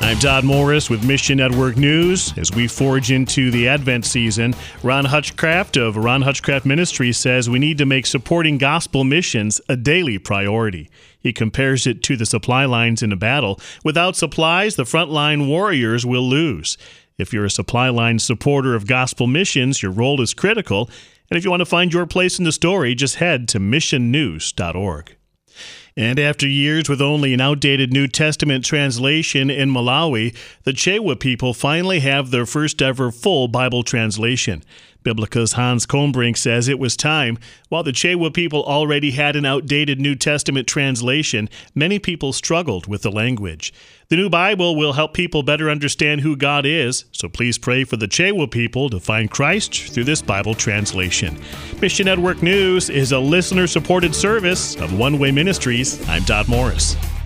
I'm Todd Morris with Mission Network News. As we forge into the Advent season, Ron Hutchcraft of Ron Hutchcraft Ministries says we need to make supporting gospel missions a daily priority. He compares it to the supply lines in a battle. Without supplies, the frontline warriors will lose. If you're a supply line supporter of gospel missions, your role is critical. And if you want to find your place in the story, just head to missionnews.org. And after years with only an outdated New Testament translation in Malawi, the Chewa people finally have their first ever full Bible translation. Biblica's Hans Kombrink says it was time. While the Chewa people already had an outdated New Testament translation, many people struggled with the language. The new Bible will help people better understand who God is, so please pray for the Chewa people to find Christ through this Bible translation. Mission Network News is a listener-supported service of One Way Ministries. I'm Todd Morris.